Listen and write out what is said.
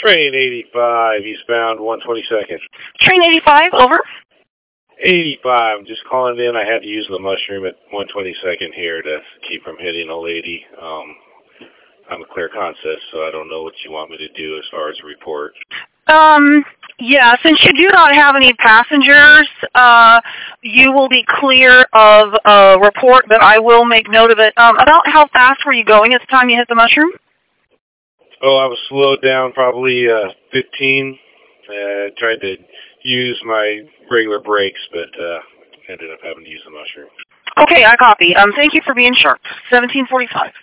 Train 85, eastbound 122nd. Train 85, over. 85, I'm just calling in. I had to use the mushroom at 122nd here to keep from hitting a lady. I'm a clear consist, so I don't know what you want me to do as far as a report. Yeah, since you do not have any passengers, you will be clear of a report, but I will make note of it. About how fast were you going at the time you hit the mushroom? Oh, I was slowed down probably 15. Tried to use my regular brakes, but ended up having to use the mushroom. Okay, I copy. Thank you for being sharp. 1745.